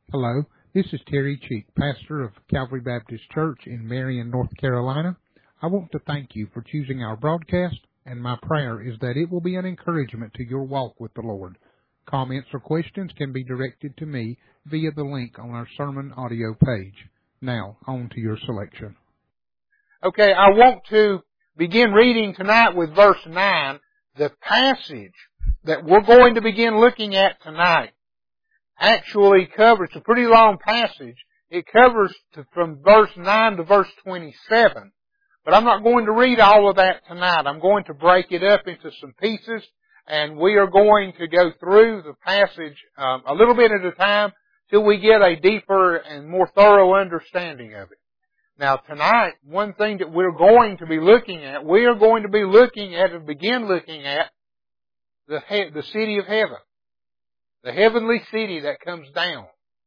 Hello, this is Terry Cheek, pastor of Calvary Baptist Church in Marion, North Carolina. I want to thank you for choosing our broadcast, and my prayer is that it will be an encouragement to your walk with the Lord. Comments or questions can be directed to me via the link on our sermon audio page. Now, on to your selection. Okay, I want to begin reading tonight with verse 9. The passage that we're going to begin looking at tonight actually covers, it's a pretty long passage. It covers from verse 9 to verse 27. But I'm not going to read all of that tonight. I'm going to break it up into some pieces, and we are going to go through the passage a little bit at a time till we get a deeper and more thorough understanding of it. Now tonight, one thing that we're going to be looking at, we are going to be looking at and begin looking at the city of heaven. The heavenly city that comes down.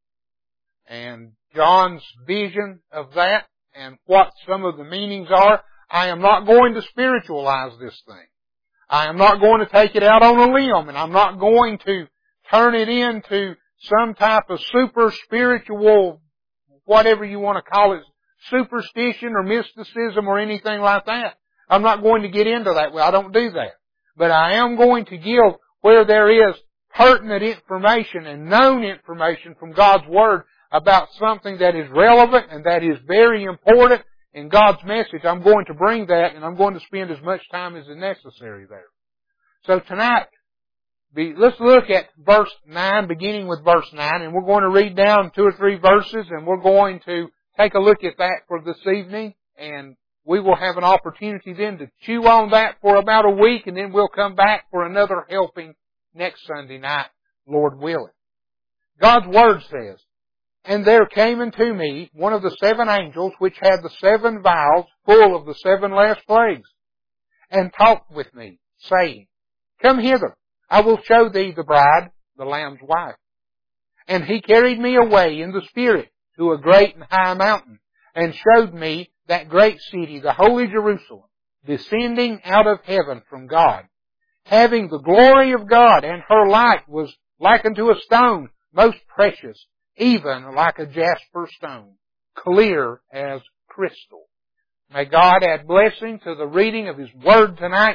And John's vision of that and what some of the meanings are. I am not going to spiritualize this thing. I am not going to take it out on a limb, and I'm not going to turn it into some type of super spiritual, whatever you want to call it, superstition or mysticism or anything like that. I'm not going to get into that. Well, I don't do that. But I am going to give where there is pertinent information and known information from God's Word about something that is relevant and that is very important in God's message. I'm going to bring that, and I'm going to spend as much time as is necessary there. So tonight, let's look at verse 9, beginning with verse 9, and we're going to read down 2 or 3 verses, and we're going to take a look at that for this evening, and we will have an opportunity then to chew on that for about a week, and then we'll come back for another helping next Sunday night, Lord willing. God's Word says, "And there came unto me one of the 7 angels which had the 7 vials full of the 7 last plagues, and talked with me, saying, Come hither, I will show thee the bride, the Lamb's wife. And he carried me away in the Spirit to a great and high mountain, and showed me that great city, the holy Jerusalem, descending out of heaven from God, having the glory of God, and her light was like unto a stone, most precious, even like a jasper stone, clear as crystal." May God add blessing to the reading of His Word tonight.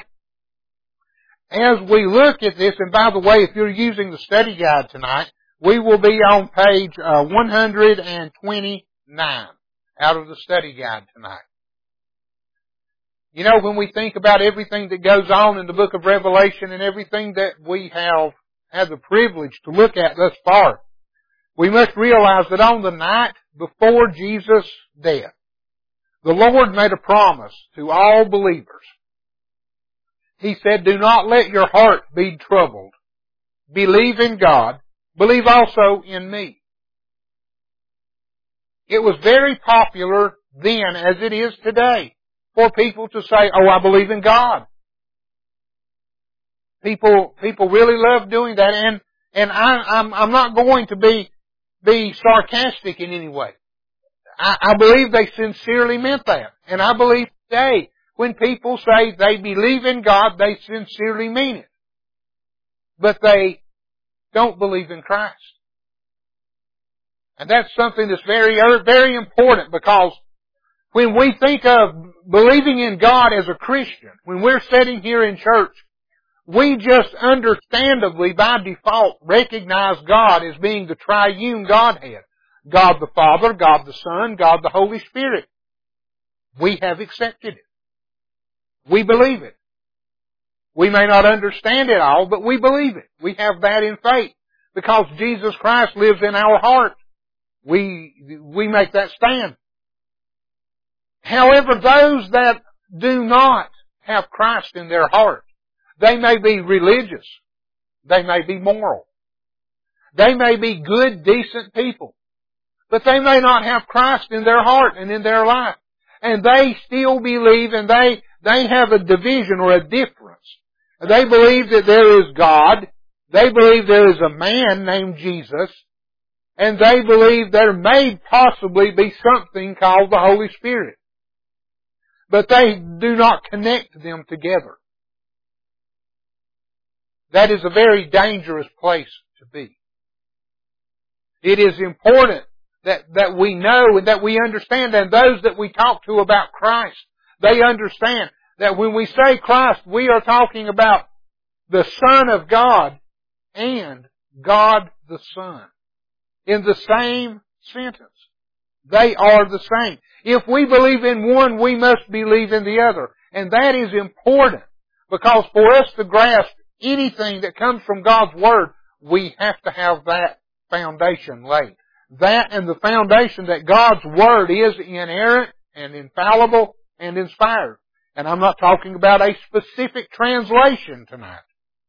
As we look at this, and by the way, if you're using the study guide tonight, we will be on page 129 out of the study guide tonight. You know, when we think about everything that goes on in the book of Revelation and everything that we have had the privilege to look at thus far, we must realize that on the night before Jesus' death, the Lord made a promise to all believers. He said, "Do not let your heart be troubled. Believe in God. Believe also in me." It was very popular then, as it is today, for people to say, "Oh, I believe in God." People really love doing that, and I'm not going to be sarcastic in any way. I believe they sincerely meant that. And I believe today, when people say they believe in God, they sincerely mean it. But they don't believe in Christ. And that's something that's very, very important, because when we think of believing in God as a Christian, when we're sitting here in church, we just understandably, by default, recognize God as being the triune Godhead. God the Father, God the Son, God the Holy Spirit. We have accepted it. We believe it. We may not understand it all, but we believe it. We have that in faith, because Jesus Christ lives in our heart. We make that stand. However, those that do not have Christ in their heart, they may be religious. They may be moral. They may be good, decent people. But they may not have Christ in their heart and in their life. And they still believe, and they have a division or a difference. They believe that there is God. They believe there is a man named Jesus. And they believe there may possibly be something called the Holy Spirit. But they do not connect them together. That is a very dangerous place to be. It is important that we know and that we understand, and those that we talk to about Christ, they understand that when we say Christ, we are talking about the Son of God and God the Son in the same sentence. They are the same. If we believe in one, we must believe in the other. And that is important, because for us to grasp anything that comes from God's Word, we have to have that foundation laid. That and the foundation that God's Word is inerrant and infallible and inspired. And I'm not talking about a specific translation tonight.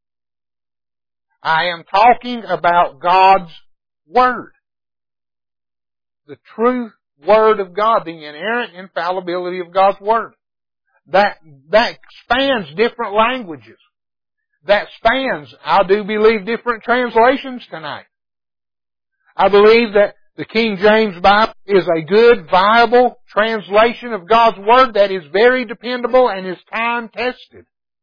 I am talking about God's Word. The true Word of God, the inerrant infallibility of God's Word. That spans different languages. That spans, I do believe, different translations tonight. I believe that the King James Bible is a good, viable translation of God's Word that is very dependable and is time-tested.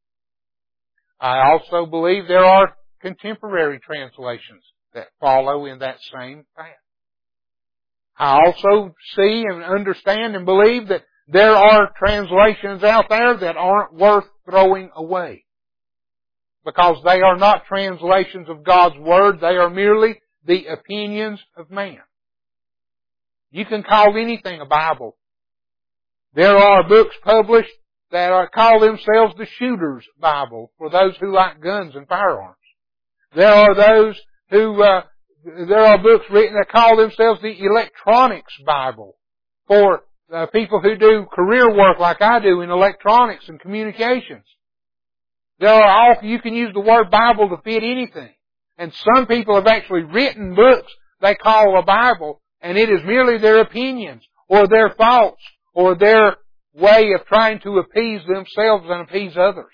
I also believe there are contemporary translations that follow in that same path. I also see and understand and believe that there are translations out there that aren't worth throwing away, because they are not translations of God's Word. They are merely the opinions of man. You can call anything a Bible. There are books published that call themselves the Shooter's Bible for those who like guns and firearms. There are those who, there are books written that call themselves the Electronics Bible for people who do career work like I do in electronics and communications. You can use the word Bible to fit anything. And some people have actually written books they call a Bible, and it is merely their opinions or their thoughts or their way of trying to appease themselves and appease others.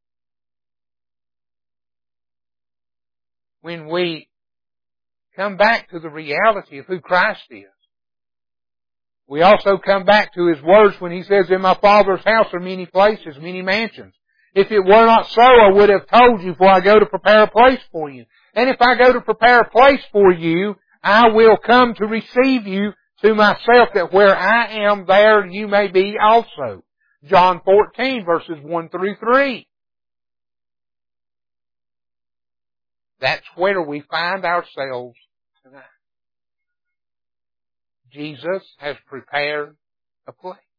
When we come back to the reality of who Christ is, we also come back to His words when He says, "In my Father's house are many places, many mansions. If it were not so, I would have told you, for I go to prepare a place for you. And if I go to prepare a place for you, I will come to receive you to myself, that where I am, there you may be also." John 14, verses 1 through 3. That's where we find ourselves tonight. Jesus has prepared a place.